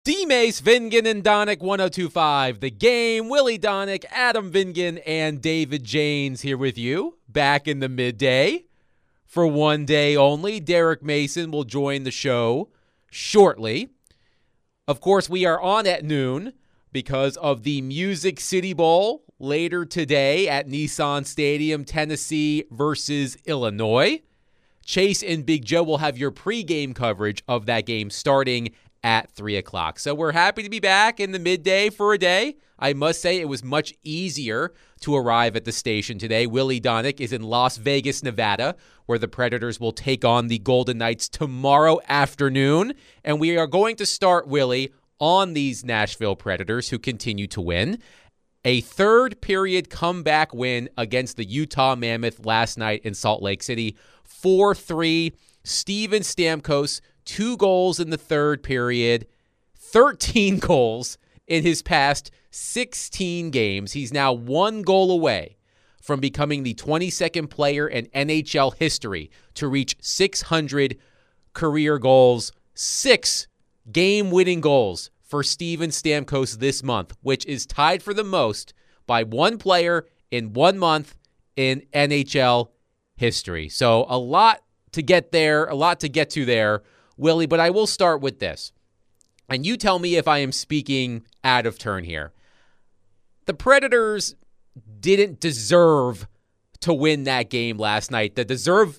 D-Mace, Vingan, and Donick 1025. The Game. Willie Donick, Adam Vingan, and David Janes here with you. Back in the midday for one day only. Derek Mason will join the show shortly. Of course, we are on at noon because of the Music City Bowl later today at Nissan Stadium, Tennessee versus Illinois. Chase and Big Joe will have your pregame coverage of that game starting at 3 o'clock. So we're happy to be back in the midday for a day. I must say it was much easier to arrive at the station today. Willie Donick is in Las Vegas, Nevada, where the Predators will take on the Golden Knights tomorrow afternoon. And we are going to start, Willie, on these Nashville Predators who continue to win. A third period comeback win against the Utah Mammoth last night in Salt Lake City. 4-3. Steven Stamkos, 2 goals in the third period, 13 goals in his past 16 games. He's now 1 goal away from becoming the 22nd player in NHL history to reach 600 career goals, 6 game-winning goals for Steven Stamkos this month, which is tied for the most by one player in 1 month in NHL history. So a lot to get there, a lot to get to there, Willie, but I will start with this. And you tell me if I am speaking out of turn here. The Predators didn't deserve to win that game last night. The deserve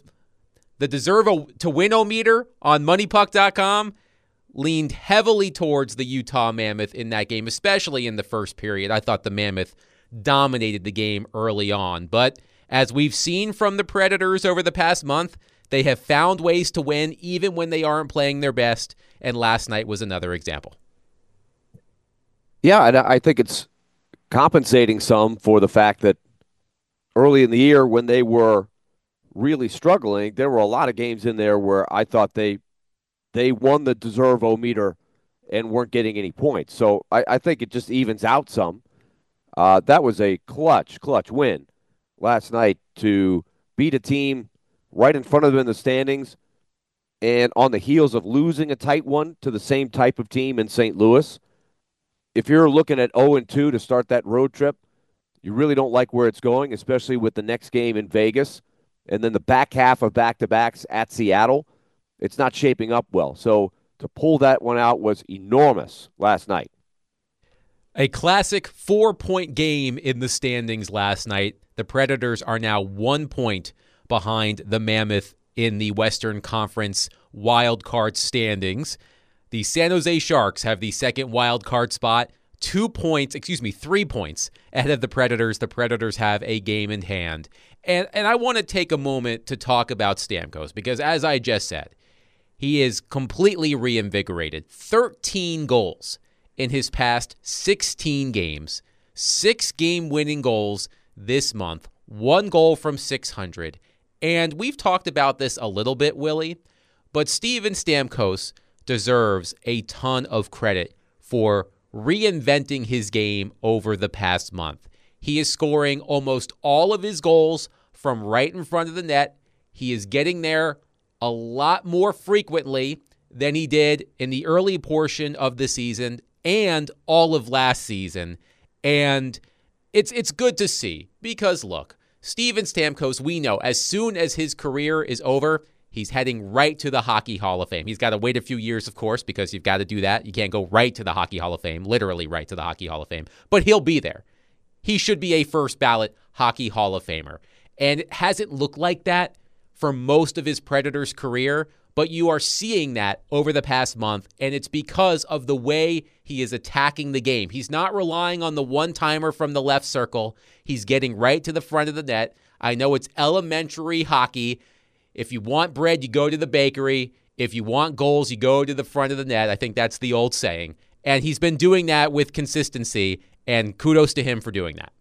to win-o-meter on moneypuck.com leaned heavily towards the Utah Mammoth in that game, especially in the first period. I thought the Mammoth dominated the game early on. But as we've seen from the Predators over the past month, they have found ways to win even when they aren't playing their best, and last night was another example. Yeah, and I think it's compensating some for the fact that early in the year when they were really struggling, there were a lot of games in there where I thought they won the deserve-o-meter and weren't getting any points. So I think it just evens out some. That was a clutch win last night to beat a team right in front of them in the standings and on the heels of losing a tight one to the same type of team in St. Louis. If you're looking at 0-2 to start that road trip, you really don't like where it's going, especially with the next game in Vegas and then the back half of back-to-backs at Seattle. It's not shaping up well. So to pull that one out was enormous last night. A classic 4-point game in the standings last night. The Predators are now 1 point behind the Mammoth in the Western Conference wild card standings. The San Jose Sharks have the second wild card spot, 3 points ahead of the Predators. The Predators have a game in hand. And I want to take a moment to talk about Stamkos because, as I just said, he is completely reinvigorated. 13 goals in his past 16 games, 6 game-winning goals this month, 1 goal from 600. And we've talked about this a little bit, Willie, but Steven Stamkos deserves a ton of credit for reinventing his game over the past month. He is scoring almost all of his goals from right in front of the net. He is getting there a lot more frequently than he did in the early portion of the season and all of last season. And it's good to see because, look, Steven Stamkos, we know, as soon as his career is over, he's heading right to the Hockey Hall of Fame. He's got to wait a few years, of course, because you've got to do that. You can't go right to the Hockey Hall of Fame, literally right to the Hockey Hall of Fame. But he'll be there. He should be a first ballot Hockey Hall of Famer. And it hasn't looked like that for most of his Predators career, but you are seeing that over the past month, and it's because of the way he is attacking the game. He's not relying on the one-timer from the left circle. He's getting right to the front of the net. I know it's elementary hockey. If you want bread, you go to the bakery. If you want goals, you go to the front of the net. I think that's the old saying. And he's been doing that with consistency, and kudos to him for doing that.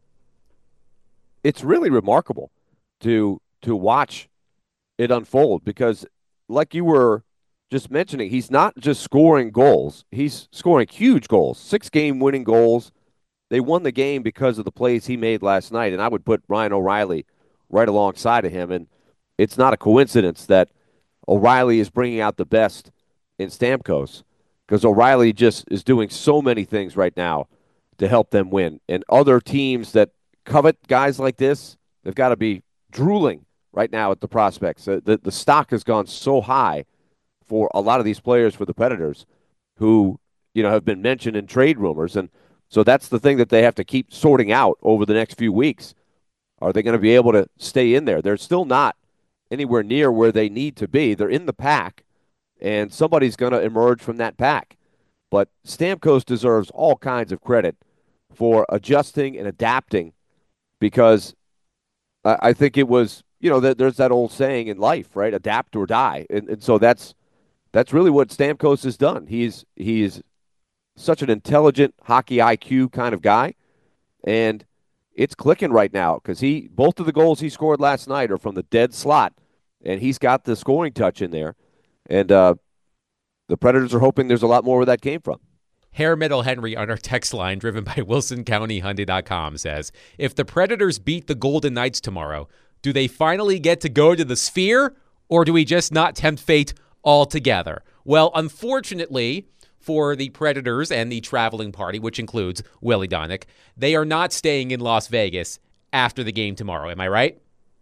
It's really remarkable to watch it unfold because, like you were just mentioning, he's not just scoring goals. He's scoring huge goals, 6 game-winning goals. They won the game because of the plays he made last night, and I would put Ryan O'Reilly right alongside of him. And it's not a coincidence that O'Reilly is bringing out the best in Stamkos because O'Reilly just is doing so many things right now to help them win. And other teams that covet guys like this, they've got to be drooling right now at the prospects. The stock has gone so high for a lot of these players for the Predators who, have been mentioned in trade rumors. And so that's the thing that they have to keep sorting out over the next few weeks. Are they going to be able to stay in there? They're still not anywhere near where they need to be. They're in the pack, and somebody's going to emerge from that pack. But Stamkos deserves all kinds of credit for adjusting and adapting, because I think it was, there's that old saying in life, right? Adapt or die. And so that's really what Stamkos has done. He's such an intelligent hockey IQ kind of guy, and it's clicking right now because both of the goals he scored last night are from the dead slot, and he's got the scoring touch in there. And the Predators are hoping there's a lot more where that came from. Hair Metal Henry on our text line, driven by WilsonCountyHyundai.com, says, if the Predators beat the Golden Knights tomorrow, do they finally get to go to the Sphere, or do we just not tempt fate altogether? Well, unfortunately for the Predators and the traveling party, which includes Willie Daunic, they are not staying in Las Vegas after the game tomorrow. Am I right?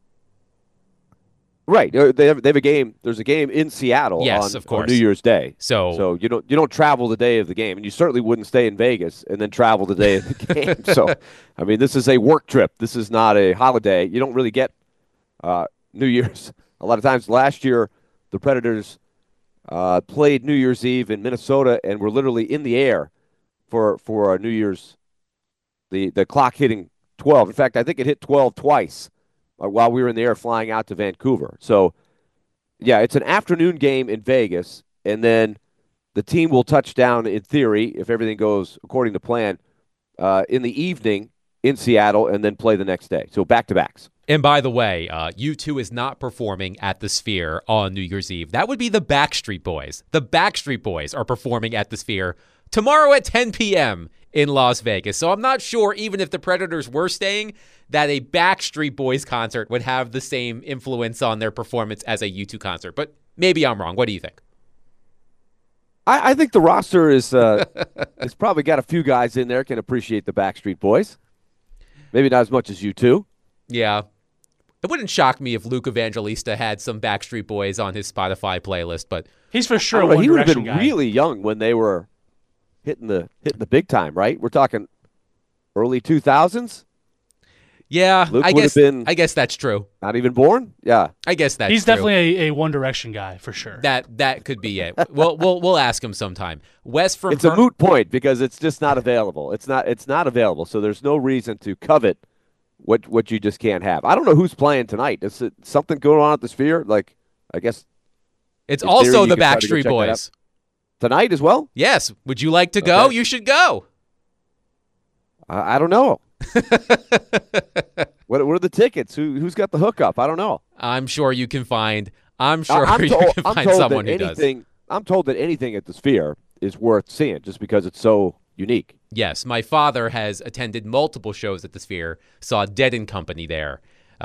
Right. They have a game. There's a game in Seattle on New Year's Day. So you don't travel the day of the game, and you certainly wouldn't stay in Vegas and then travel the day of the game. So, I mean, this is a work trip. This is not a holiday. You don't really get New Year's. A lot of times last year, the Predators played New Year's Eve in Minnesota and were literally in the air for New Year's, the clock hitting 12. In fact, I think it hit 12 twice while we were in the air flying out to Vancouver. So, yeah, it's an afternoon game in Vegas, and then the team will touch down, in theory, if everything goes according to plan, in the evening in Seattle, and then play the next day. So back-to-backs. And by the way, U2 is not performing at the Sphere on New Year's Eve. That would be the Backstreet Boys. The Backstreet Boys are performing at the Sphere tomorrow at 10 p.m. in Las Vegas. So I'm not sure, even if the Predators were staying, that a Backstreet Boys concert would have the same influence on their performance as a U2 concert. But maybe I'm wrong. What do you think? I think the roster is it's probably got a few guys in there can appreciate the Backstreet Boys. Maybe not as much as U2. Yeah. It wouldn't shock me if Luke Evangelista had some Backstreet Boys on his Spotify playlist, but he's for sure a One he would have been guy. Really young when they were hitting the big time, right? We're talking early 2000s. Yeah, Luke I guess that's true. Not even born. Yeah, I guess that's he's true. Definitely a One Direction guy for sure. That could be it. We'll ask him sometime. Wes from it's a moot point because it's just not available. It's not available. So there's no reason to covet what you just can't have. I don't know who's playing tonight. Is it something going on at the Sphere? Like, I guess it's also the Backstreet Boys tonight as well. Yes. Would you like to go? Okay. You should go. I don't know. What are the tickets? Who's got the hookup? I don't know. I'm sure you can find. I'm sure you can find someone who does. I'm told that anything at the Sphere is worth seeing just because it's so unique. Yes, my father has attended multiple shows at the Sphere. Saw Dead & Company there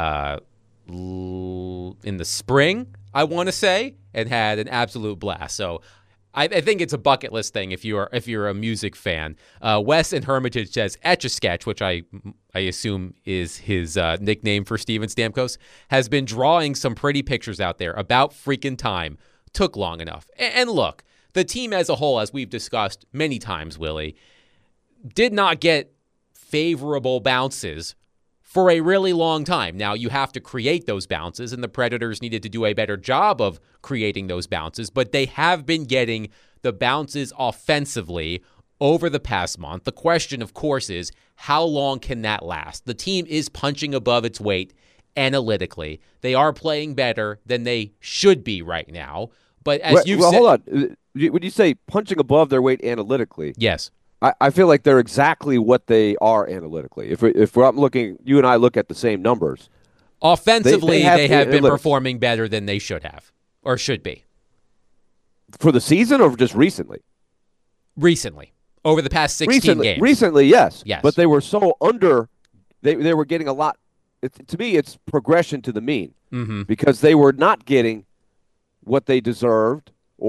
in the spring, I want to say, and had an absolute blast. So I think it's a bucket list thing if you're a music fan. Wes in Hermitage says Etch-a-Sketch, which I assume is his nickname for Steven Stamkos, has been drawing some pretty pictures out there. About freaking time. Took long enough. And look, the team as a whole, as we've discussed many times, Willie, did not get favorable bounces for a really long time. Now, you have to create those bounces, and the Predators needed to do a better job of creating those bounces, but they have been getting the bounces offensively over the past month. The question, of course, is how long can that last? The team is punching above its weight analytically. They are playing better than they should be right now, but as you've said... hold on. When you say punching above their weight analytically... Yes. I feel like they're exactly what they are analytically. If I'm looking, you and I look at the same numbers. Offensively, they have been performing better than they should have or should be. For the season or just recently? Recently. Over the past 16 games. Recently, yes. Yes. But they were so under, they were getting a lot. To me, it's progression to the mean. Mm-hmm. Because they were not getting what they deserved or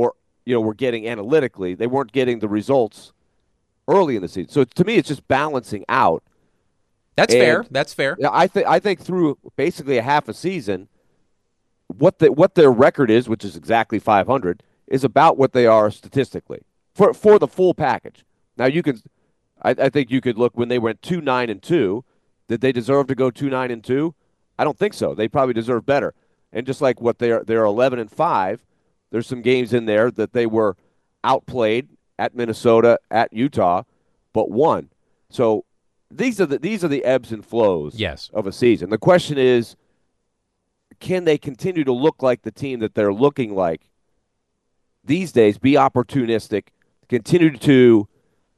were getting analytically. They weren't getting the results early in the season. So to me, it's just balancing out. That's fair. That's fair. Yeah, I think through basically a half a season, what their record is, which is exactly 500, is about what they are statistically for the full package. Now I think you could look when they went 2-9-2. Did they deserve to go 2-9-2? I don't think so. They probably deserve better. And just like what they're 11-5, there's some games in there that they were outplayed at Minnesota, at Utah, but won. So these are the ebbs and flows of a season. The question is, can they continue to look like the team that they're looking like these days, be opportunistic, continue to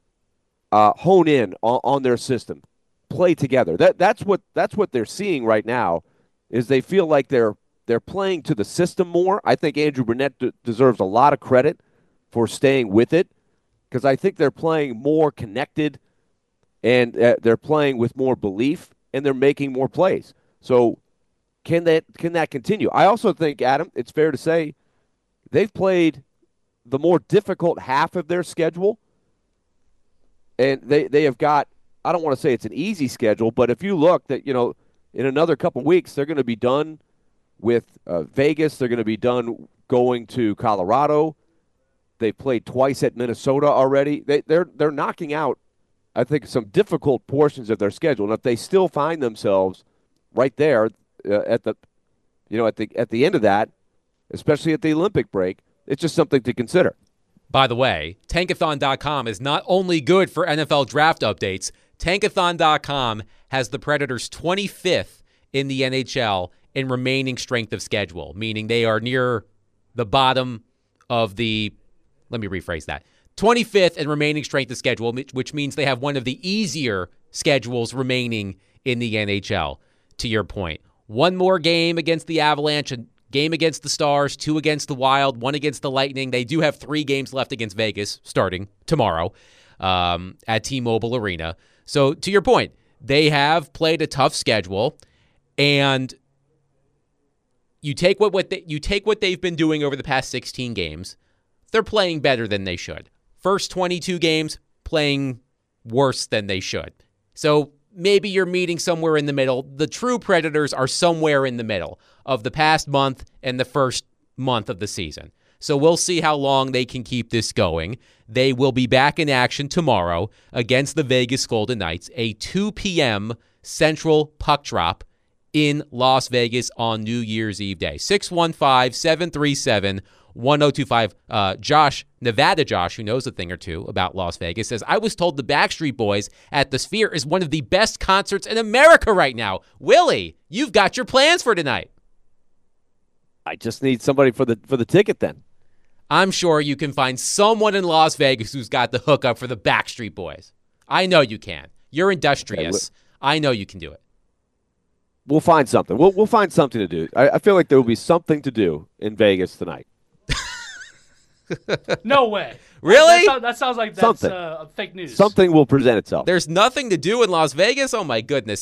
hone in on their system, play together. That's what they're seeing right now is they feel like they're playing to the system more. I think Andrew Brunette deserves a lot of credit for staying with it because I think they're playing more connected and they're playing with more belief and they're making more plays. So can that continue? I also think, Adam, it's fair to say they've played the more difficult half of their schedule, and they have got, I don't want to say it's an easy schedule, but if you look that, in another couple weeks, they're going to be done with Vegas. They're going to be done going to Colorado. They've played twice at Minnesota already. They're knocking out, I think, some difficult portions of their schedule. And if they still find themselves right there at the end of that, especially at the Olympic break, it's just something to consider. By the way, Tankathon.com is not only good for NFL draft updates. Tankathon.com has the Predators 25th in the NHL in remaining strength of schedule, meaning they are near the bottom of the, let me rephrase that, 25th in remaining strength of schedule, which means they have one of the easier schedules remaining in the NHL, to your point. One more game against the Avalanche, a game against the Stars, 2 against the Wild, 1 against the Lightning. They do have 3 games left against Vegas starting tomorrow at T-Mobile Arena. So to your point, they have played a tough schedule, and you take what they've been doing over the past 16 games. They're playing better than they should. First 22 games, playing worse than they should. So maybe you're meeting somewhere in the middle. The true Predators are somewhere in the middle of the past month and the first month of the season. So we'll see how long they can keep this going. They will be back in action tomorrow against the Vegas Golden Knights, a 2 p.m. Central puck drop in Las Vegas on New Year's Eve day. 615-737-1025. Josh, Nevada Josh, who knows a thing or two about Las Vegas, says, I was told the Backstreet Boys at the Sphere is one of the best concerts in America right now. Willie, you've got your plans for tonight. I just need somebody for the ticket then. I'm sure you can find someone in Las Vegas who's got the hookup for the Backstreet Boys. I know you can. You're industrious. I know you can do it. We'll find something. We'll find something to do. I feel like there will be something to do in Vegas tonight. No way. Really? That sounds like that's fake news. Something will present itself. There's nothing to do in Las Vegas? Oh, my goodness.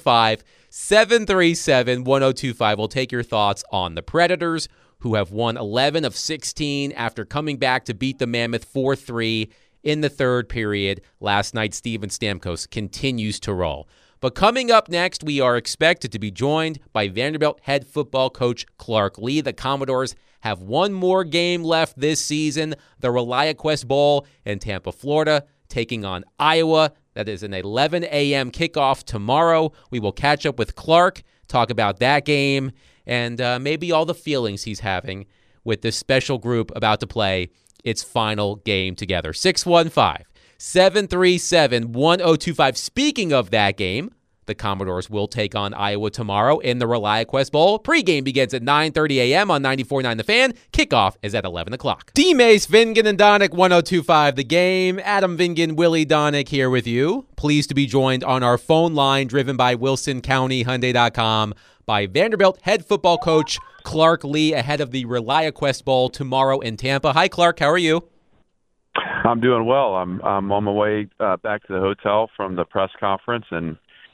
615-737-1025. We'll take your thoughts on the Predators, who have won 11 of 16 after coming back to beat the Mammoth 4-3 in the third period. Last night, Steven Stamkos continues to roll. But coming up next, we are expected to be joined by Vanderbilt head football coach Clark Lea. The Commodores have one more game left this season, the ReliaQuest Bowl in Tampa, Florida, taking on Iowa. That is an 11 a.m. kickoff tomorrow. We will catch up with Clark, talk about that game, and maybe all the feelings he's having with this special group about to play its final game together. 615-737-1025. Speaking of that game, the Commodores will take on Iowa tomorrow in the ReliaQuest Bowl. Pre-game begins at 9:30 a.m. on 94.9 The Fan. Kickoff is at 11 o'clock. D-Mace, Vingan, and Donick, 102.5 The Game. Adam Vingan, Willie Donick here with you. Pleased to be joined on our phone line, driven by WilsonCountyHyundai.com, by Vanderbilt head football coach Clark Lea ahead of the ReliaQuest Bowl tomorrow in Tampa. Hi, Clark. How are you? I'm doing well. I'm on my way back to the hotel from the press conference, and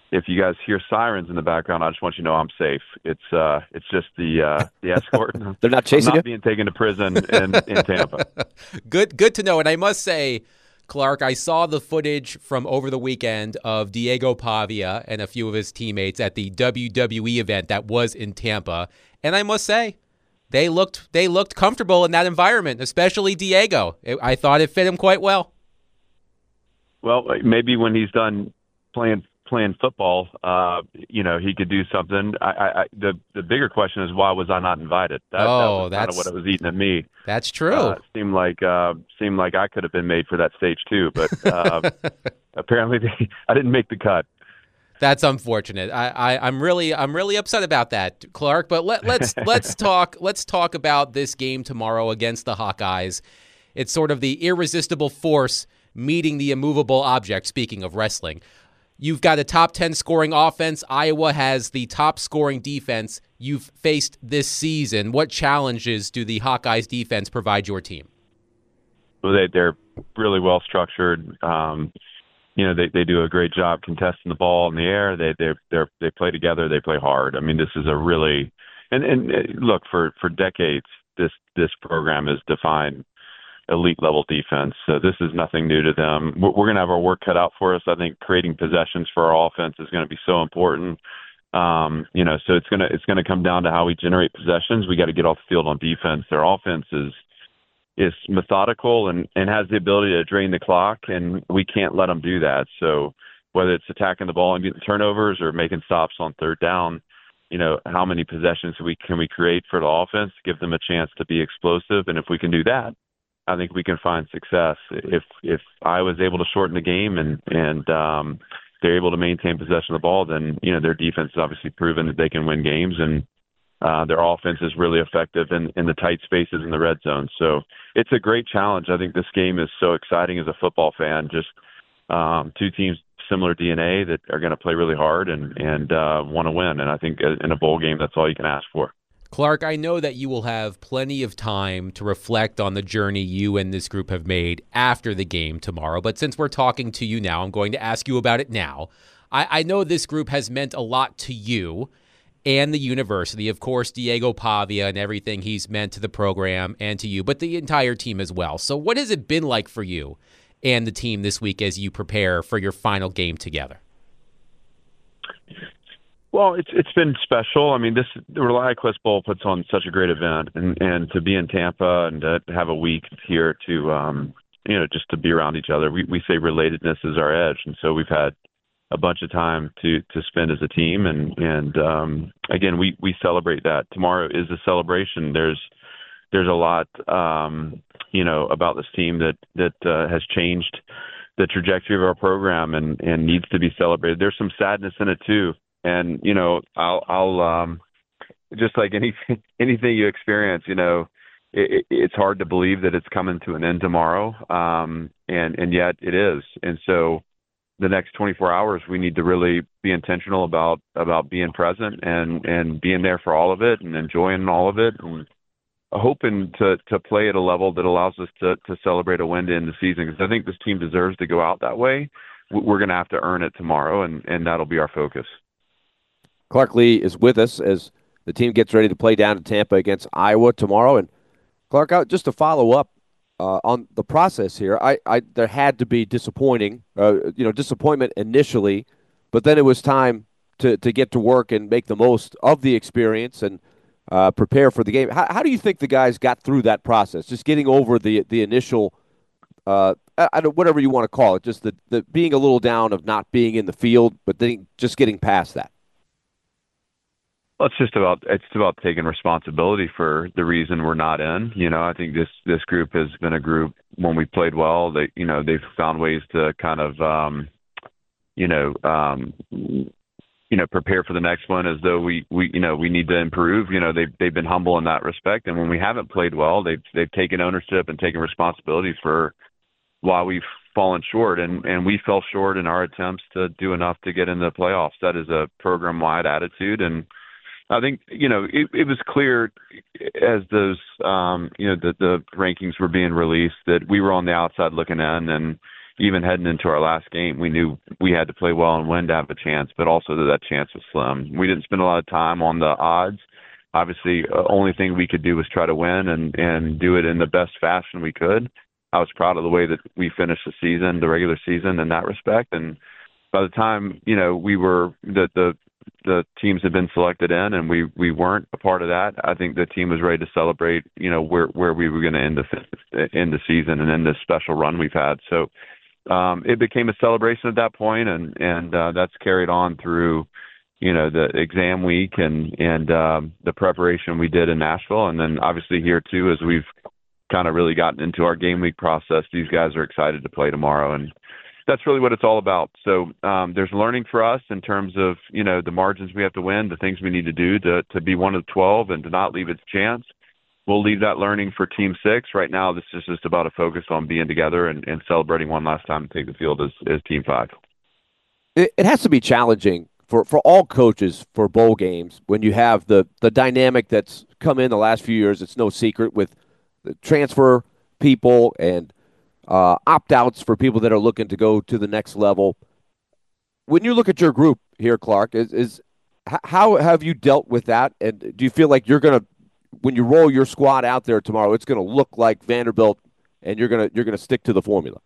if you guys hear sirens in the background, I just want you to know I'm safe. It's just the escort. They're not chasing you? I'm not being taken to prison in Tampa. Good to know. And I must say, Clark, I saw the footage from over the weekend of Diego Pavia and a few of his teammates at the WWE event that was in Tampa, and I must say, they looked comfortable in that environment, especially Diego. I thought it fit him quite well. Well, maybe when he's done playing football, he could do something. The bigger question is, why was I not invited? That was kind of what it was eating at me. That's true. Seemed like I could have been made for that stage too, but apparently I didn't make the cut. That's unfortunate. I'm really upset about that, Clark. But let's talk about this game tomorrow against the Hawkeyes. It's sort of the irresistible force meeting the immovable object. Speaking of wrestling, you've got a top 10 scoring offense. Iowa has the top scoring defense you've faced this season. What challenges do the Hawkeyes defense provide your team? Well, they're really well structured. They do a great job contesting the ball in the air. They play together. They play hard. I mean, this is a really and look, for decades this program has defined elite level defense. So this is nothing new to them. We're going to have our work cut out for us. I think creating possessions for our offense is going to be so important. So it's going to come down to how we generate possessions. We got to get off the field on defense. Their offense is methodical and has the ability to drain the clock, and we can't let them do that. So whether it's attacking the ball and getting turnovers or making stops on third down, how many possessions can we create for the offense, give them a chance to be explosive, and if we can do that, I think we can find success. If I was able to shorten the game and they're able to maintain possession of the ball, then their defense has obviously proven that they can win games, and their offense is really effective in the tight spaces in the red zone. So it's a great challenge. I think this game is so exciting as a football fan. Just two teams, similar DNA, that are going to play really hard and want to win. And I think in a bowl game, that's all you can ask for. Clark, I know that you will have plenty of time to reflect on the journey you and this group have made after the game tomorrow. But since we're talking to you now, I'm going to ask you about it now. I know this group has meant a lot to you and the university. Of course, Diego Pavia and everything he's meant to the program and to you, but the entire team as well. So what has it been like for you and the team this week as you prepare for your final game together? Well, it's been special. I mean, the ReliaQuest Bowl puts on such a great event, and to be in Tampa and to have a week here to just to be around each other. We say relatedness is our edge, and so we've had a bunch of time to spend as a team, and again, we celebrate that. Tomorrow is a celebration. There's a lot about this team that has changed the trajectory of our program and needs to be celebrated. There's some sadness in it too. And, I'll just like anything you experience, it's hard to believe that it's coming to an end tomorrow. And yet it is. And so the next 24 hours, we need to really be intentional about being present and being there for all of it and enjoying all of it and hoping to play at a level that allows us to celebrate a win to end the season. Because I think this team deserves to go out that way. We're going to have to earn it tomorrow, and that'll be our focus. Clark Lea is with us as the team gets ready to play down in Tampa against Iowa tomorrow. And Clark, just to follow up on the process here, there had to be disappointment initially, but then it was time to get to work and make the most of the experience and prepare for the game. How do you think the guys got through that process? Just getting over the initial, whatever you want to call it, just the being a little down of not being in the field, but then just getting past that. Well, it's about taking responsibility for the reason we're not in. I think this group has been a group when we played well. They've found ways to kind of prepare for the next one as though we need to improve. They've been humble in that respect, and when we haven't played well, they've taken ownership and taken responsibility for why we've fallen short, and we fell short in our attempts to do enough to get in the playoffs. That is a program-wide attitude, and I think, it was clear as those, the rankings were being released that we were on the outside looking in, and, even heading into our last game, we knew we had to play well and win to have a chance, but also that chance was slim. We didn't spend a lot of time on the odds. Obviously, only thing we could do was try to win and do it in the best fashion we could. I was proud of the way that we finished the season, the regular season, in that respect. And by the time, we were the teams had been selected in and we weren't a part of that, I think the team was ready to celebrate, where we were going to end the season and end this special run we've had. So it became a celebration at that point, and that's carried on through, the exam week and the preparation we did in Nashville. And then obviously here too, as we've kind of really gotten into our game week process, these guys are excited to play tomorrow. And that's really what it's all about. So there's learning for us in terms of, the margins we have to win, the things we need to do to be one of the 12 and to not leave its chance. We'll leave that learning for Team 6. Right now, this is just about a focus on being together and celebrating one last time to take the field as Team 5. It has to be challenging for all coaches for bowl games when you have the dynamic that's come in the last few years. It's no secret with the transfer people and opt-outs for people that are looking to go to the next level. When you look at your group here, Clark, how have you dealt with that? And do you feel like you're going to, when you roll your squad out there tomorrow, it's going to look like Vanderbilt and you're going to stick to the formula?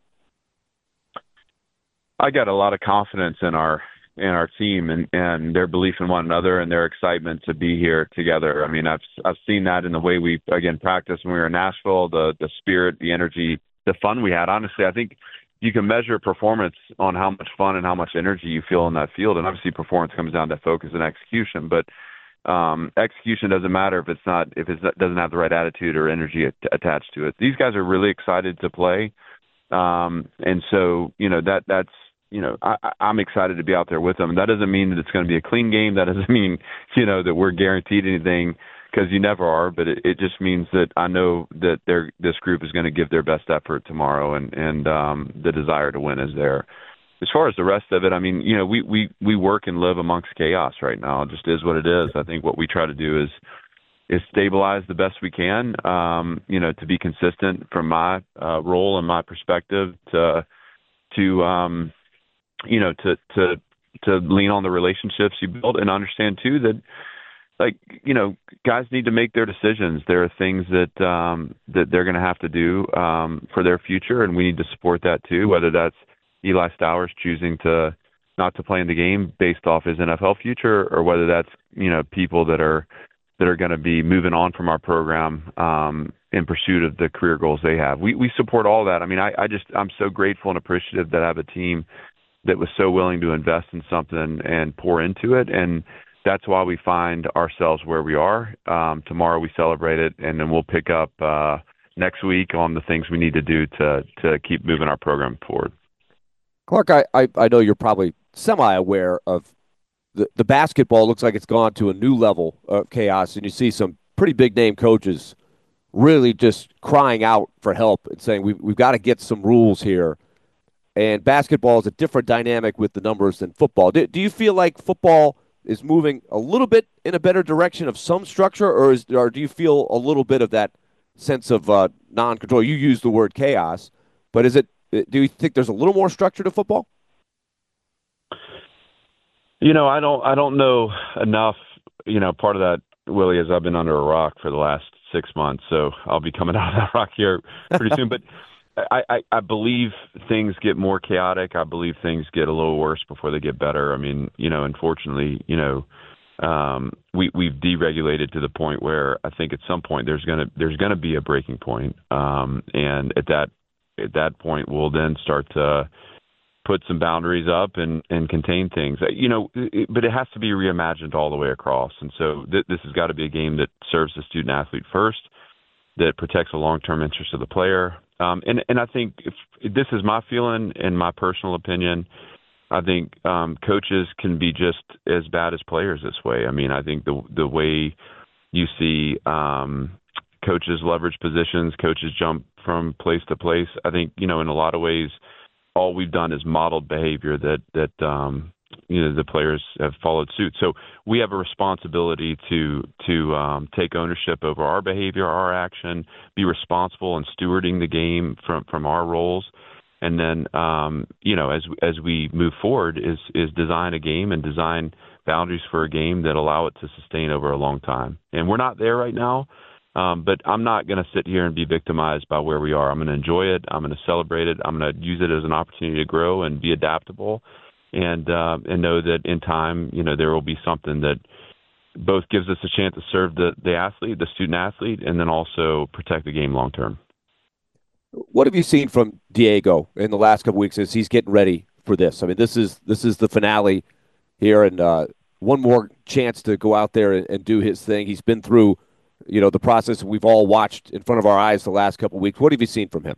I got a lot of confidence in our team and their belief in one another and their excitement to be here together. I mean, I've seen that in the way we practiced when we were in Nashville, the spirit, the energy, the fun we had. Honestly, I think you can measure performance on how much fun and how much energy you feel in that field. And obviously performance comes down to focus and execution, but execution doesn't matter if it doesn't have the right attitude or energy attached to it. These guys are really excited to play. And so, that's, I'm excited to be out there with them. That doesn't mean that it's going to be a clean game. That doesn't mean, that we're guaranteed anything, because you never are. But it just means that I know that this group is going to give their best effort tomorrow, and the desire to win is there. As far as the rest of it, I mean, we work and live amongst chaos right now. It just is what it is. I think what we try to do is stabilize the best we can, to be consistent from my role and my perspective to lean on the relationships you build and understand too that, guys need to make their decisions. There are things that they're going to have to do for their future, and we need to support that too, whether that's Eli Stowers choosing not to play in the game based off his NFL future, or whether that's, people that are going to be moving on from our program in pursuit of the career goals they have. We support all that. I mean, I'm so grateful and appreciative that I have a team that was so willing to invest in something and pour into it. And that's why we find ourselves where we are. Tomorrow we celebrate it, and then we'll pick up next week on the things we need to do to keep moving our program forward. Clark, I know you're probably semi-aware of the basketball. Looks like it's gone to a new level of chaos, and you see some pretty big-name coaches really just crying out for help and saying we've got to get some rules here. And basketball is a different dynamic with the numbers than football. Do you feel like football is moving a little bit in a better direction of some structure, or do you feel a little bit of that sense of non-control? You use the word chaos, but do you think there's a little more structure to football? I don't know enough. Part of that, Willie, is I've been under a rock for the last 6 months, so I'll be coming out of that rock here pretty soon. But I believe things get more chaotic. I believe things get a little worse before they get better. I mean, unfortunately, we've deregulated to the point where I think at some point there's gonna be a breaking point, and at that point we'll then start to put some boundaries up and contain things. But it has to be reimagined all the way across. And so this has got to be a game that serves the student athlete first, that protects the long-term interest of the player. And I think if this is my feeling and my personal opinion, I think coaches can be just as bad as players this way. I mean, I think the way you see coaches leverage positions, coaches jump from place to place, I think, in a lot of ways, all we've done is modeled behavior that the players have followed suit. So we have a responsibility to take ownership over our behavior, our action, be responsible in stewarding the game from our roles. And then, as we move forward, is design a game and design boundaries for a game that allow it to sustain over a long time. And we're not there right now, but I'm not going to sit here and be victimized by where we are. I'm going to enjoy it. I'm going to celebrate it. I'm going to use it as an opportunity to grow and be adaptable, and know that in time, there will be something that both gives us a chance to serve the athlete, the student athlete, and then also protect the game long term. What have you seen from Diego in the last couple of weeks as he's getting ready for this? I mean, this is the finale here, and one more chance to go out there and do his thing. He's been through, the process we've all watched in front of our eyes the last couple of weeks. What have you seen from him?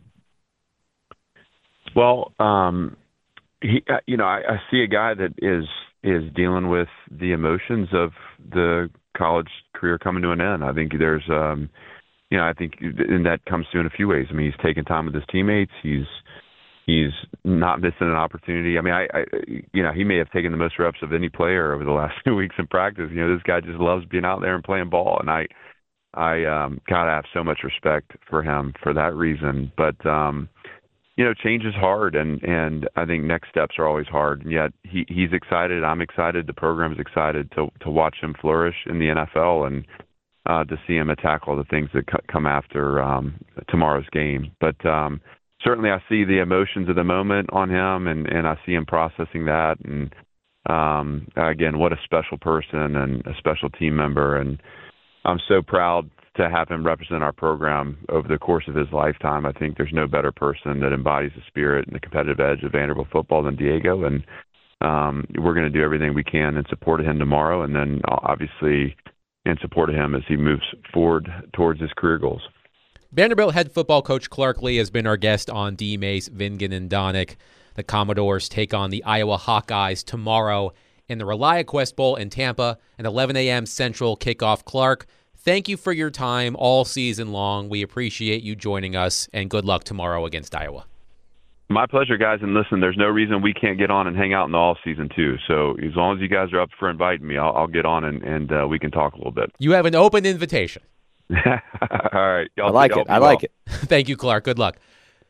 Well, I see a guy that is dealing with the emotions of the college career coming to an end. I think there's and that comes through in a few ways. I mean, he's taking time with his teammates. He's not missing an opportunity. I mean, he may have taken the most reps of any player over the last 2 weeks in practice. This guy just loves being out there and playing ball, and I gotta have so much respect for him for that reason. But change is hard, and I think next steps are always hard. And yet he's excited. I'm excited. The program's excited to watch him flourish in the NFL and to see him tackle the things that come after tomorrow's game. But certainly I see the emotions of the moment on him, and I see him processing that. And again, what a special person and a special team member. And I'm so proud to have him represent our program over the course of his lifetime. I think there's no better person that embodies the spirit and the competitive edge of Vanderbilt football than Diego. And we're going to do everything we can in support of him tomorrow, and then obviously in support of him as he moves forward towards his career goals. Vanderbilt head football coach Clark Lea has been our guest on D-Mace, Vingan, and Donick. The Commodores take on the Iowa Hawkeyes tomorrow in the ReliaQuest Bowl in Tampa, an 11 a.m. Central kickoff. Clark, thank you for your time all season long. We appreciate you joining us, and good luck tomorrow against Iowa. My pleasure, guys. And listen, there's no reason we can't get on and hang out in the off season too. So as long as you guys are up for inviting me, I'll get on and we can talk a little bit. You have an open invitation. All right. I like it. Thank you, Clark. Good luck.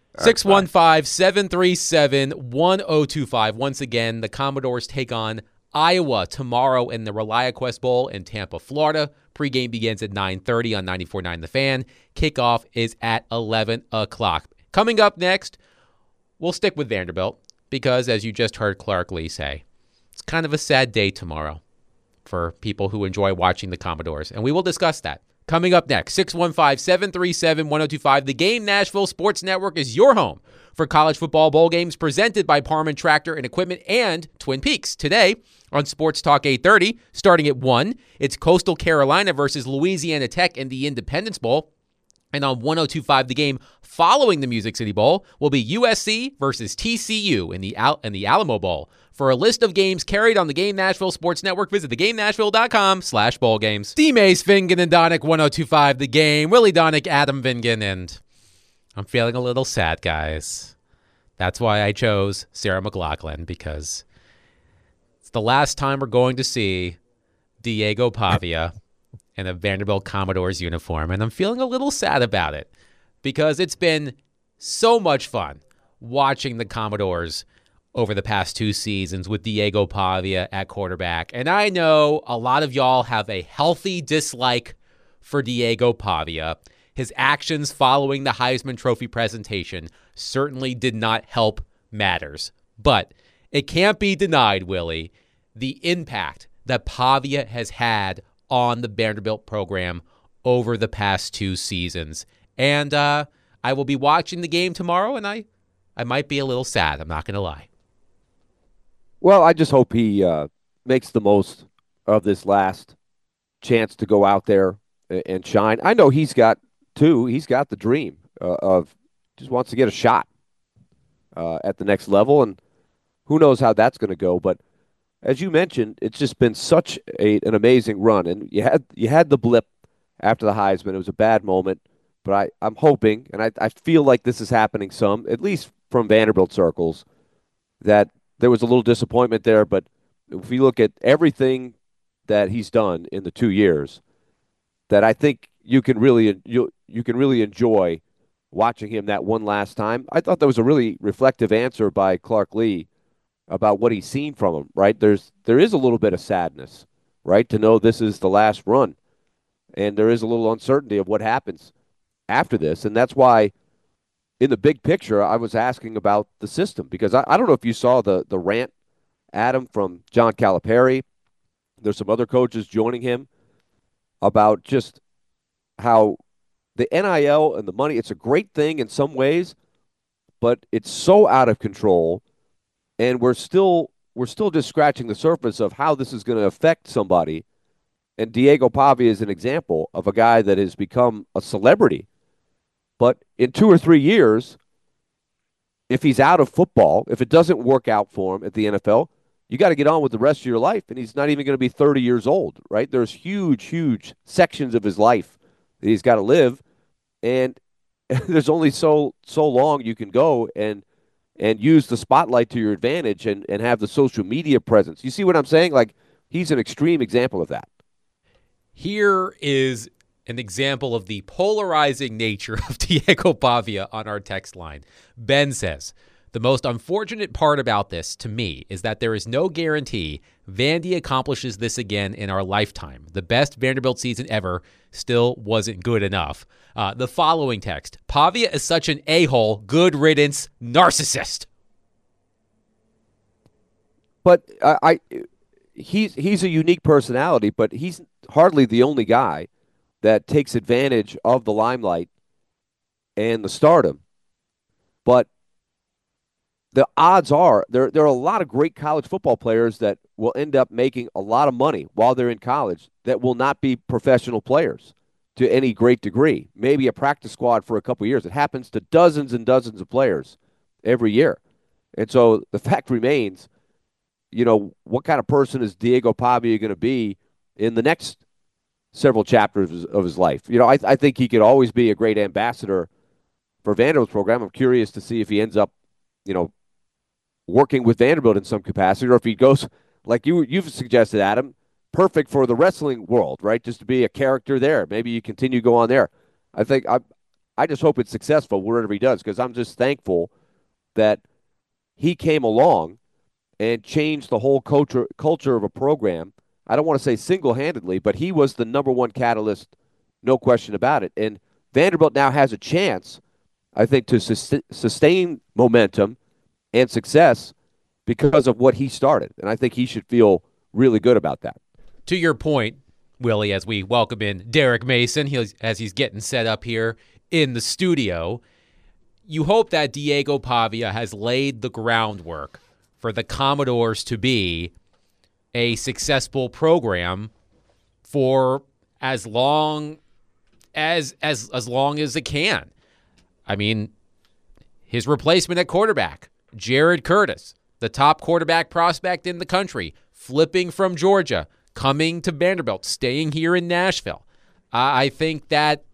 615-737-1025. Once again, the Commodores take on Iowa tomorrow in the ReliaQuest Bowl in Tampa, Florida. Pregame begins at 9:30 on 94.9 The Fan. Kickoff is at 11 o'clock. Coming up next, we'll stick with Vanderbilt because, as you just heard Clark Lea say, it's kind of a sad day tomorrow for people who enjoy watching the Commodores, and we will discuss that. Coming up next, 615-737-1025. The Game Nashville Sports Network is your home for college football bowl games presented by Parman Tractor and Equipment and Twin Peaks. Today on Sports Talk 830, starting at 1, it's Coastal Carolina versus Louisiana Tech in the Independence Bowl. And on 1025 The Game, following the Music City Bowl, will be USC versus TCU in the Alamo Bowl. For a list of games carried on the Game Nashville Sports Network, visit theGameNashville.com/ballgames. D-Mace, Vingan, and Donick, 1025 The Game. Willie Donick, Adam Vingan, and I'm feeling a little sad, guys. That's why I chose Sarah McLachlan, because it's the last time we're going to see Diego Pavia in a Vanderbilt Commodores uniform, and I'm feeling a little sad about it because it's been so much fun watching the Commodores over the past 2 seasons with Diego Pavia at quarterback. And I know a lot of y'all have a healthy dislike for Diego Pavia. His actions following the Heisman Trophy presentation certainly did not help matters. But it can't be denied, Willie, the impact that Pavia has had on the Vanderbilt program over the past 2 seasons. And I will be watching the game tomorrow, and I might be a little sad. I'm not going to lie. Well, I just hope he makes the most of this last chance to go out there and shine. I know he's got the dream of just wants to get a shot at the next level, and who knows how that's going to go. But as you mentioned, it's just been such an amazing run, and you had the blip after the Heisman. It was a bad moment, but I'm hoping, and I feel like this is happening some, at least from Vanderbilt circles, that there was a little disappointment there. But if you look at everything that he's done in the 2 years, that I think you can really enjoy watching him that one last time. I thought that was a really reflective answer by Clark Lea about what he's seen from him, right? There is a little bit of sadness, right, to know this is the last run. And there is a little uncertainty of what happens after this. And that's why, in the big picture, I was asking about the system, because I don't know if you saw the rant, Adam, from John Calipari. There's some other coaches joining him about just how the NIL and the money, it's a great thing in some ways, but it's so out of control, and we're still just scratching the surface of how this is going to affect somebody. And Diego Pavia is an example of a guy that has become a celebrity. But in 2 or 3 years, if he's out of football, if it doesn't work out for him at the NFL, you got to get on with the rest of your life. And he's not even going to be 30 years old, right? There's huge, huge sections of his life that he's got to live. And there's only so long you can go and use the spotlight to your advantage and have the social media presence. You see what I'm saying? Like, he's an extreme example of that. Here is an example of the polarizing nature of Diego Pavia on our text line. Ben says, the most unfortunate part about this to me is that there is no guarantee Vandy accomplishes this again in our lifetime. The best Vanderbilt season ever still wasn't good enough. The following text, Pavia is such an a-hole, good riddance, narcissist. But he's a unique personality, but he's hardly the only guy that takes advantage of the limelight and the stardom. But the odds are there are a lot of great college football players that will end up making a lot of money while they're in college that will not be professional players to any great degree. Maybe a practice squad for a couple of years. It happens to dozens and dozens of players every year. And so the fact remains, what kind of person is Diego Pavia going to be in the next several chapters of his life? I think he could always be a great ambassador for Vanderbilt's program. I'm curious to see if he ends up, working with Vanderbilt in some capacity, or if he goes, like you've suggested, Adam, perfect for the wrestling world, right? Just to be a character there. Maybe you continue to go on there. I just hope it's successful wherever he does, because I'm just thankful that he came along and changed the whole culture of a program. I don't want to say single-handedly, but he was the number one catalyst, no question about it. And Vanderbilt now has a chance, I think, to sustain momentum and success because of what he started. And I think he should feel really good about that. To your point, Willie, as we welcome in Derek Mason, as he's getting set up here in the studio, you hope that Diego Pavia has laid the groundwork for the Commodores to be a successful program for as long as it can. I mean, his replacement at quarterback, Jared Curtis, the top quarterback prospect in the country, flipping from Georgia, coming to Vanderbilt, staying here in Nashville. I think that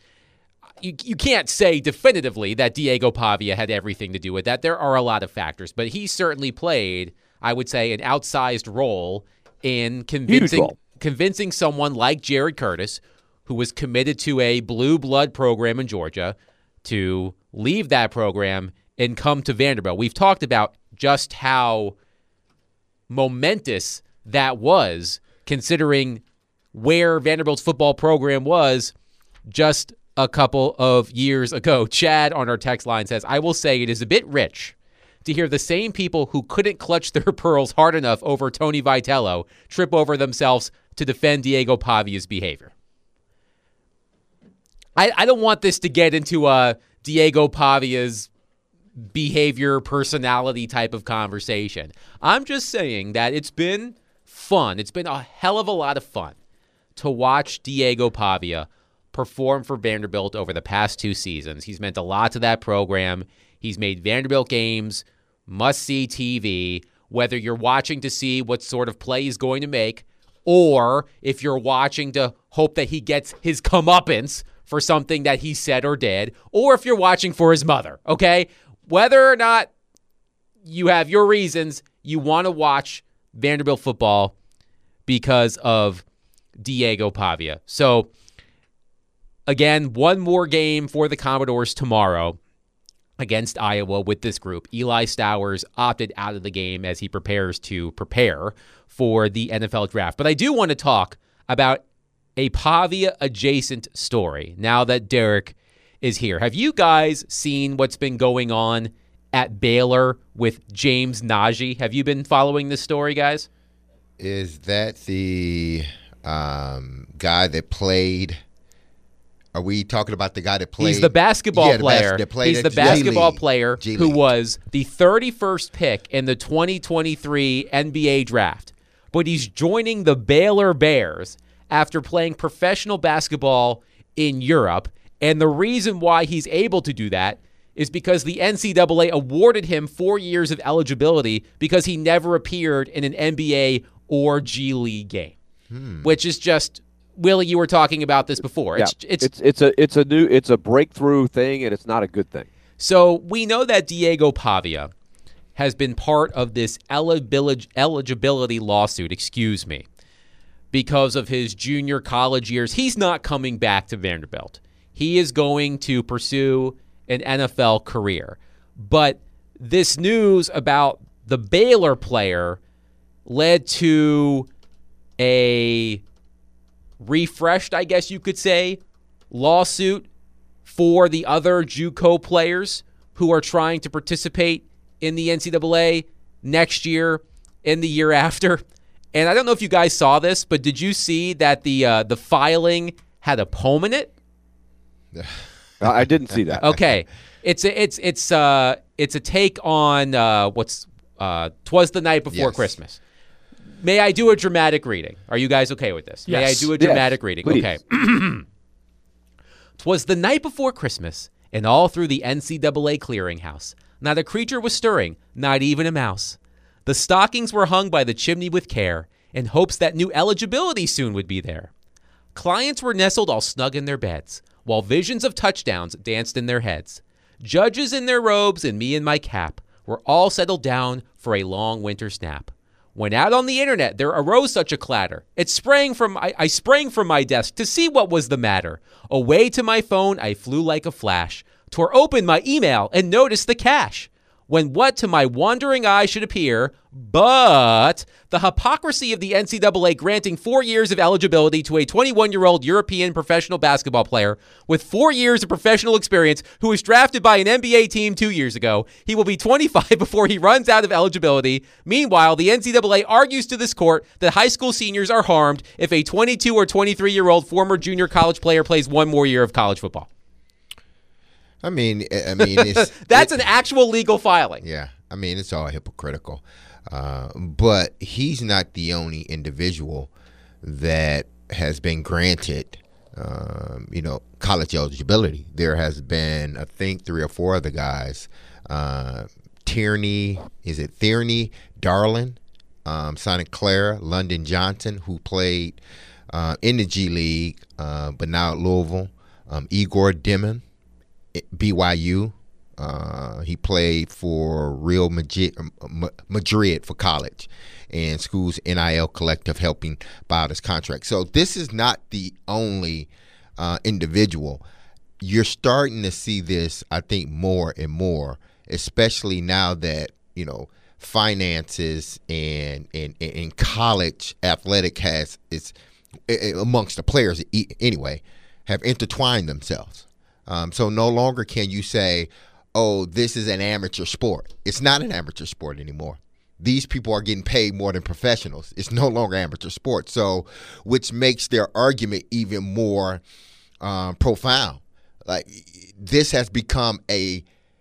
you can't say definitively that Diego Pavia had everything to do with that. There are a lot of factors, but he certainly played, I would say, an outsized role in convincing someone like Jared Curtis, who was committed to a blue blood program in Georgia, to leave that program and come to Vanderbilt. We've talked about just how momentous that was, considering where Vanderbilt's football program was just a couple of years ago. Chad on our text line says, I will say it is a bit rich to hear the same people who couldn't clutch their pearls hard enough over Tony Vitello trip over themselves to defend Diego Pavia's behavior. I don't want this to get into a Diego Pavia's behavior, personality type of conversation. I'm just saying that it's been fun. It's been a hell of a lot of fun to watch Diego Pavia perform for Vanderbilt over the past 2 seasons. He's meant a lot to that program. He's made Vanderbilt games must-see TV, whether you're watching to see what sort of play he's going to make, or if you're watching to hope that he gets his comeuppance for something that he said or did, or if you're watching for his mother, okay? Whether or not you have your reasons, you want to watch Vanderbilt football because of Diego Pavia. So again, one more game for the Commodores tomorrow against Iowa with this group. Eli Stowers opted out of the game as he prepares to prepare for the NFL draft. But I do want to talk about a Pavia-adjacent story now that Derek is here. Have you guys seen what's been going on at Baylor with James Najee? Have you been following this story, guys? Is that the guy that played? Are we talking about the guy that played? He's the basketball player. He's the basketball player who was the 31st pick in the 2023 NBA draft. But he's joining the Baylor Bears after playing professional basketball in Europe. And the reason why he's able to do that is because the NCAA awarded him 4 years of eligibility because he never appeared in an NBA or G League game, which is just, Willie, you were talking about this before. It's a breakthrough thing, and it's not a good thing. So we know that Diego Pavia has been part of this eligibility lawsuit, because of his junior college years. He's not coming back to Vanderbilt. He is going to pursue an NFL career. But this news about the Baylor player led to a refreshed, I guess you could say, lawsuit for the other JUCO players who are trying to participate in the NCAA next year and the year after. And I don't know if you guys saw this, but did you see that the filing had a poem in it? I didn't see that. Okay, it's a take on what's "'Twas the Night Before Christmas." May I do a dramatic reading? Are you guys okay with this? Yes. May I do a dramatic reading? Please. Okay. "'Twas the night before Christmas, and all through the NCAA clearinghouse, not a creature was stirring, not even a mouse. The stockings were hung by the chimney with care, in hopes that new eligibility soon would be there. Clients were nestled all snug in their beds, while visions of touchdowns danced in their heads. Judges in their robes and me in my cap were all settled down for a long winter snap. When out on the internet there arose such a clatter, I sprang from my desk to see what was the matter. Away to my phone I flew like a flash, tore open my email and noticed the cache. When what to my wandering eye should appear, but the hypocrisy of the NCAA granting 4 years of eligibility to a 21-year-old European professional basketball player with 4 years of professional experience who was drafted by an NBA team 2 years ago. He will be 25 before he runs out of eligibility. Meanwhile, the NCAA argues to this court that high school seniors are harmed if a 22 or 23-year-old former junior college player plays one more year of college football. I mean, it's, that's an actual legal filing. Yeah, I mean, it's all hypocritical. But he's not the only individual that has been granted, college eligibility. There has been, I think, 3 or 4 other guys. Tierney, Darlin, Sonic Clara, London Johnson, who played in the G League, but now at Louisville. Igor Dimon, BYU. He played for Real Madrid for college, and school's NIL collective helping buy out his contract. So this is not the only individual. You're starting to see this, I think, more and more, especially now that, finances and college athletic is amongst the players anyway, have intertwined themselves. So no longer can you say, oh, this is an amateur sport. It's not an amateur sport anymore. These people are getting paid more than professionals. It's no longer amateur sport. So, which makes their argument even more profound. Like, this has become a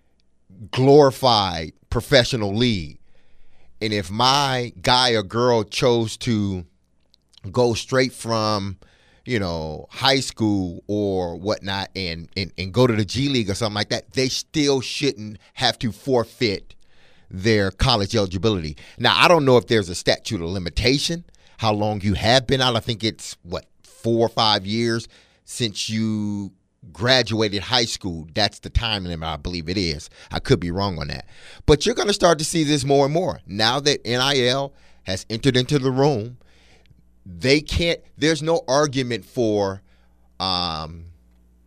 glorified professional league. And if my guy or girl chose to go straight from high school or whatnot and go to the G League or something like that, they still shouldn't have to forfeit their college eligibility. Now, I don't know if there's a statute of limitation, how long you have been out. I think it's, 4 or 5 years since you graduated high school. That's the time limit, I believe it is. I could be wrong on that. But you're going to start to see this more and more. Now that NIL has entered into the room, there's no argument for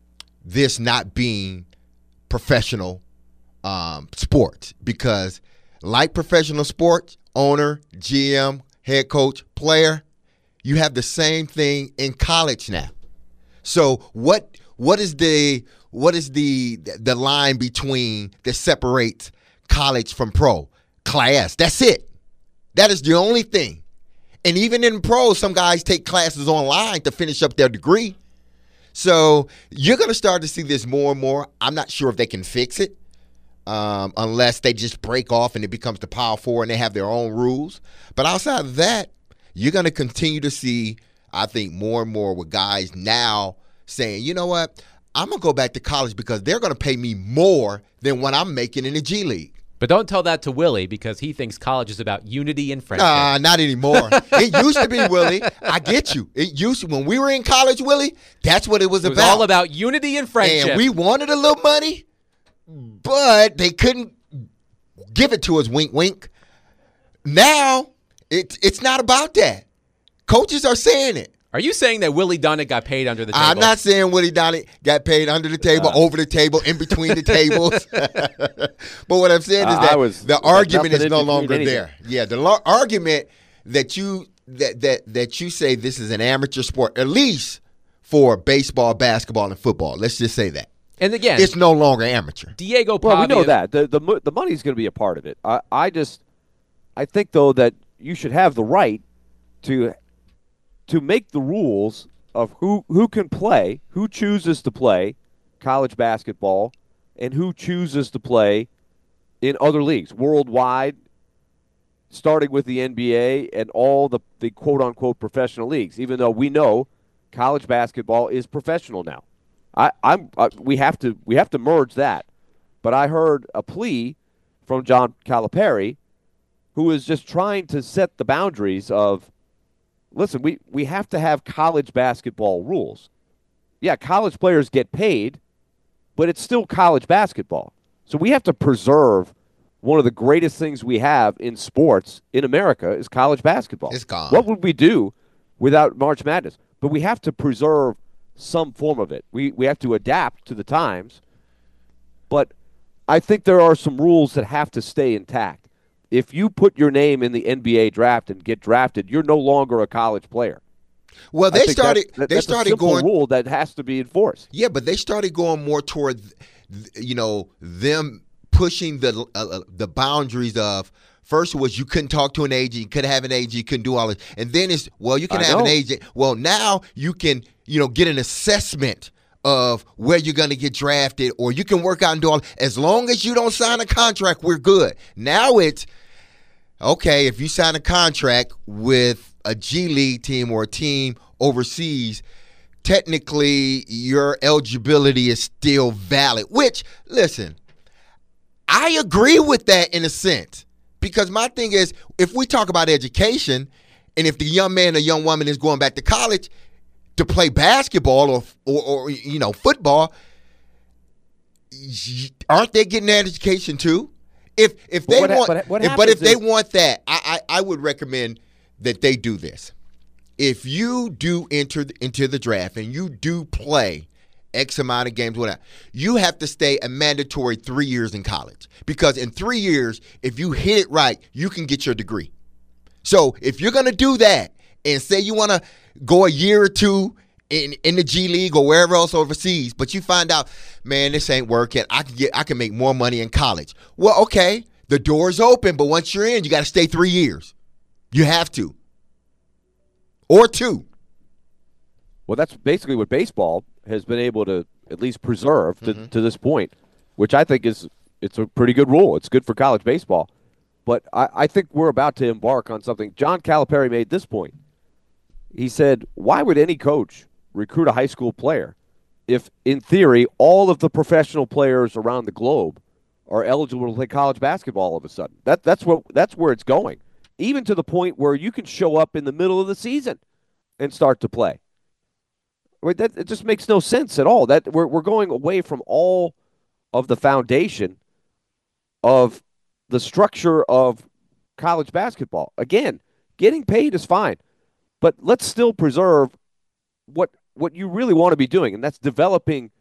this not being professional sports, because like professional sports, owner, GM, head coach, player, you have the same thing in college now. So what is the line between that separates college from pro? Class. That's it. That is the only thing. And even in pro, some guys take classes online to finish up their degree. So you're going to start to see this more and more. I'm not sure if they can fix it unless they just break off and it becomes the Power Four and they have their own rules. But outside of that, you're going to continue to see, I think, more and more with guys now saying, you know what, I'm going to go back to college because they're going to pay me more than what I'm making in the G League. But don't tell that to Willie, because he thinks college is about unity and friendship. Not anymore. It used to be, Willie. I get you. It used to, when we were in college, Willie, that's what it was about. It was all about unity and friendship. And we wanted a little money, but they couldn't give it to us, wink, wink. Now, it's not about that. Coaches are saying it. Are you saying that Willie Donick got paid under the table? I'm not saying Willie Donick got paid under the table, over the table, in between the tables. But what I'm saying is that the argument is no longer there. Yeah, the argument that you say this is an amateur sport, at least for baseball, basketball, and football. Let's just say that. And again, it's no longer amateur. Diego Pavia. Well, we know that. The money's going to be a part of it. I think, though, that you should have the right to make the rules of who can play, who chooses to play college basketball, and who chooses to play in other leagues worldwide, starting with the NBA and all the quote-unquote professional leagues, even though we know college basketball is professional now. We have to merge that. But I heard a plea from John Calipari, who is just trying to set the boundaries of, listen, we have to have college basketball rules. Yeah, college players get paid, but it's still college basketball. So we have to preserve one of the greatest things we have in sports in America is college basketball. It's gone. What would we do without March Madness? But we have to preserve some form of it. We have to adapt to the times. But I think there are some rules that have to stay intact. If you put your name in the NBA draft and get drafted, you're no longer a college player. Well, they started that's a simple rule that has to be enforced. Yeah, but they started going more toward, them pushing the boundaries of. First was you couldn't talk to an agent, you couldn't have an agent, you couldn't do all this, and then it's you can have an agent. Well, now you can get an assessment of where you're going to get drafted, or you can work out and do all. As long as you don't sign a contract, we're good. Now it's okay if you sign a contract with a G League team or a team overseas. Technically, your eligibility is still valid. Which, listen, I agree with that in a sense, because my thing is, if we talk about education, and if the young man or young woman is going back to college to play basketball or football, aren't they getting that education too? If they want that, I would recommend that they do this. If you do enter into the draft and you do play X amount of games, whatever, you have to stay a mandatory 3 years in college, because in 3 years, if you hit it right, you can get your degree. So if you're going to do that and say you want to go a year or two in the G League or wherever else overseas, but you find out, man, this ain't working. I can make more money in college. Well, okay, the door's open, but once you're in, you got to stay 3 years. You have to. Or 2. Well, that's basically what baseball has been able to at least preserve to this point, which I think it's a pretty good rule. It's good for college baseball. But I think we're about to embark on something. John Calipari made this point. He said, why would any coach recruit a high school player if, in theory, all of the professional players around the globe are eligible to play college basketball all of a sudden? That's where it's going, even to the point where you can show up in the middle of the season and start to play. It just makes no sense at all. That we're going away from all of the foundation of the structure of college basketball. Again, getting paid is fine, but let's still preserve what you really want to be doing, and that's developing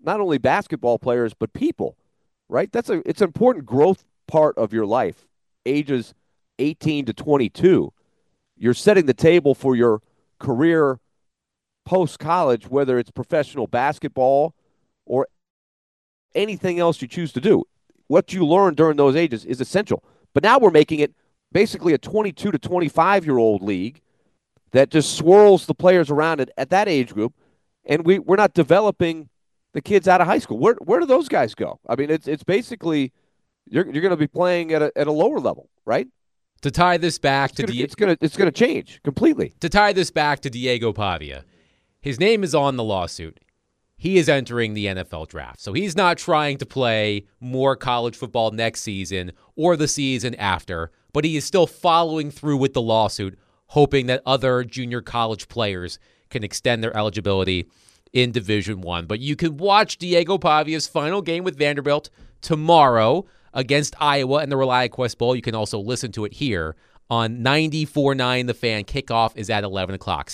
not only basketball players, but people, right? It's an important growth part of your life, ages 18 to 22. You're setting the table for your career post-college, whether it's professional basketball or anything else you choose to do. What you learn during those ages is essential. But now we're making it basically a 22 to 25-year-old league that just swirls the players around it at that age group, and we're not developing the kids out of high school. Where do those guys go? I mean, it's basically you're going to be playing at a lower level, right? To tie this back it's going to change completely. To tie this back to Diego Pavia, his name is on the lawsuit. He is entering the NFL draft. So he's not trying to play more college football next season or the season after, but he is still following through with the lawsuit, hoping that other junior college players can extend their eligibility in Division I. But you can watch Diego Pavia's final game with Vanderbilt tomorrow against Iowa in the ReliaQuest Bowl. You can also listen to it here on 94.9 The Fan. Kickoff is at 11 o'clock.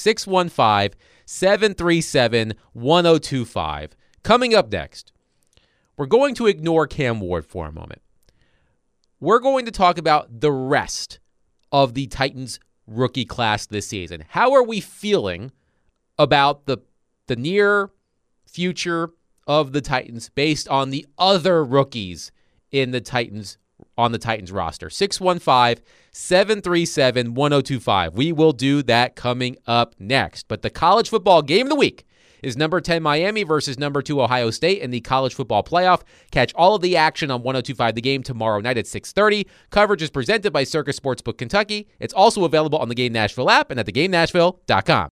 615-737-1025. Coming up next, we're going to ignore Cam Ward for a moment. We're going to talk about the rest of the Titans rookie class this season. How are we feeling about the near future of the Titans based on the other rookies on the Titans roster? 615-737-1025. We will do that coming up next. But the college football game of the week is number 10 Miami versus number 2 Ohio State in the college football playoff. Catch all of the action on 102.5 The Game tomorrow night at 6:30. Coverage is presented by Circus Sportsbook Kentucky. It's also available on the Game Nashville app and at thegamenashville.com.